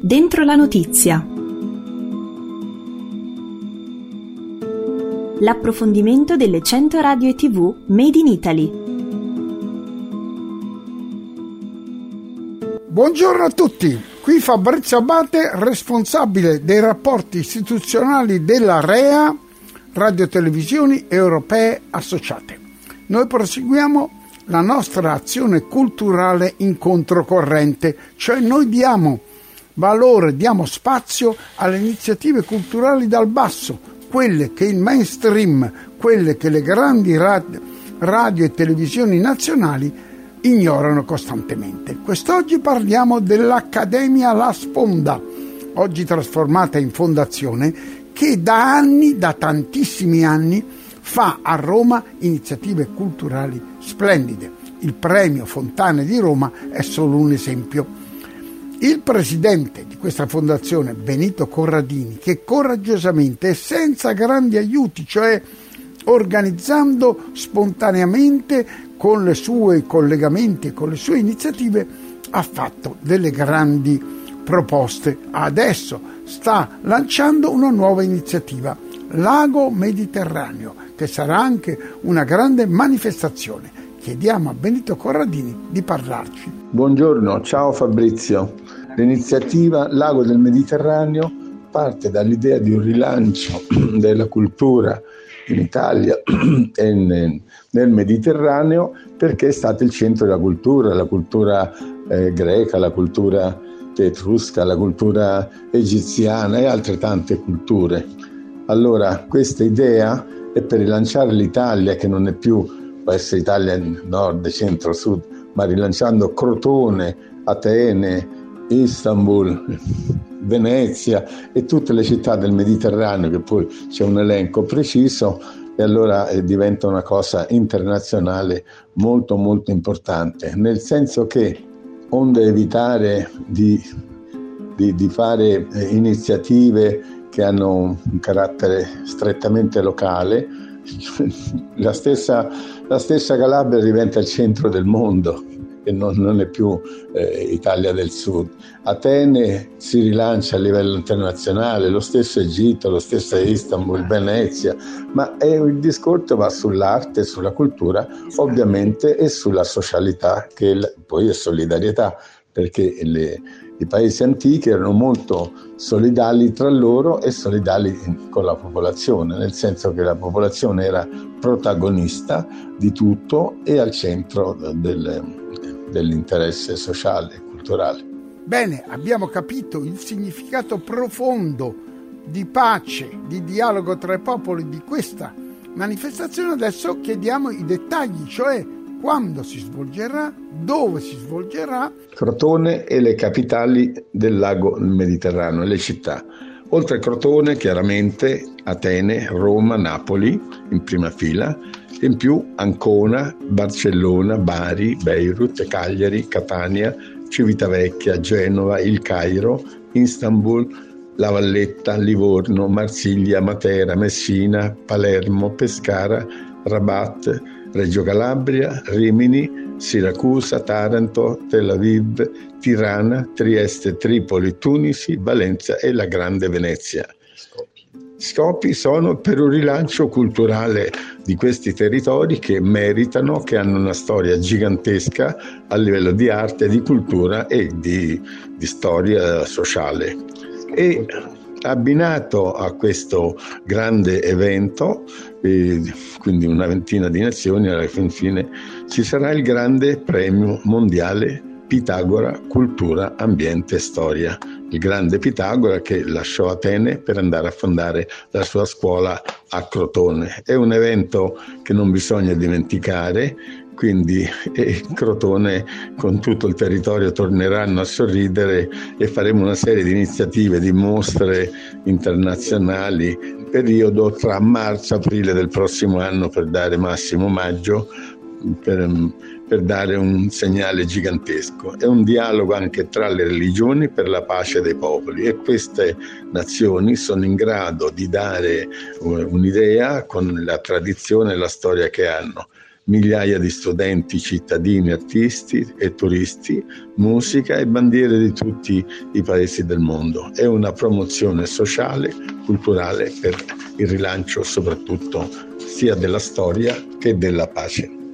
Dentro la notizia. L'approfondimento delle 100 radio e TV Made in Italy. Buongiorno a tutti, qui Fabrizio Abate, responsabile dei rapporti istituzionali della REA, Radio Televisioni Europee Associate. Noi proseguiamo la nostra azione culturale in controcorrente, cioè noi diamo valore, diamo spazio alle iniziative culturali dal basso, quelle che il mainstream, quelle che le grandi radio e televisioni nazionali ignorano costantemente. Quest'oggi parliamo dell'Accademia La Sponda, oggi trasformata in fondazione, che da anni, da tantissimi anni, fa a Roma iniziative culturali splendide. Il premio Fontane di Roma è solo un esempio. Il presidente di questa fondazione, Benito Corradini, che coraggiosamente e senza grandi aiuti, cioè organizzando spontaneamente con i suoi collegamenti e con le sue iniziative, ha fatto delle grandi proposte. Adesso sta lanciando una nuova iniziativa, Lago Mediterraneo, che sarà anche una grande manifestazione. Chiediamo a Benito Corradini di parlarci. Buongiorno, ciao Fabrizio. L'iniziativa Lago del Mediterraneo parte dall'idea di un rilancio della cultura in Italia e nel Mediterraneo, perché è stato il centro della cultura greca, la cultura etrusca, la cultura egiziana e altre tante culture. Allora, questa idea è per rilanciare l'Italia, che non è più, può essere Italia nord, centro, sud, ma rilanciando Crotone, Atene, Istanbul, Venezia e tutte le città del Mediterraneo, che poi c'è un elenco preciso, e allora diventa una cosa internazionale molto molto importante, nel senso che, onde evitare di fare iniziative che hanno un carattere strettamente locale, la stessa Calabria diventa il centro del mondo e non è più Italia del Sud. Atene si rilancia a livello internazionale, lo stesso Egitto, lo stesso Istanbul, Venezia, ma il discorso va sull'arte, sulla cultura ovviamente, e sulla socialità, che poi è solidarietà, perché i paesi antichi erano molto solidali tra loro e solidali con la popolazione, nel senso che la popolazione era protagonista di tutto e al centro dell'interesse sociale e culturale. Bene, abbiamo capito il significato profondo di pace, di dialogo tra i popoli di questa manifestazione. Adesso chiediamo i dettagli, cioè quando si svolgerà, dove si svolgerà. Crotone e le capitali del lago Mediterraneo, le città. Oltre a Crotone, chiaramente Atene, Roma, Napoli in prima fila, e in più Ancona, Barcellona, Bari, Beirut, Cagliari, Catania, Civitavecchia, Genova, Il Cairo, Istanbul, La Valletta, Livorno, Marsiglia, Matera, Messina, Palermo, Pescara, Rabat, Reggio Calabria, Rimini, Siracusa, Taranto, Tel Aviv, Tirana, Trieste, Tripoli, Tunisi, Valenza e la Grande Venezia. Scopi sono per un rilancio culturale di questi territori che meritano, che hanno una storia gigantesca a livello di arte, di cultura e di storia sociale. E abbinato a questo grande evento, quindi una ventina di nazioni, alla fine ci sarà il grande premio mondiale Pitagora, cultura, ambiente e storia. Il grande Pitagora, che lasciò Atene per andare a fondare la sua scuola a Crotone. È un evento che non bisogna dimenticare, quindi Crotone con tutto il territorio torneranno a sorridere e faremo una serie di iniziative, di mostre internazionali, periodo tra marzo e aprile del prossimo anno, per dare massimo maggio, per dare un segnale gigantesco. È un dialogo anche tra le religioni per la pace dei popoli, e queste nazioni sono in grado di dare un'idea con la tradizione e la storia che hanno. migliaia di studenti, cittadini, artisti e turisti, musica e bandiere di tutti i paesi del mondo. È una promozione sociale, culturale per il rilancio soprattutto sia della storia che della pace.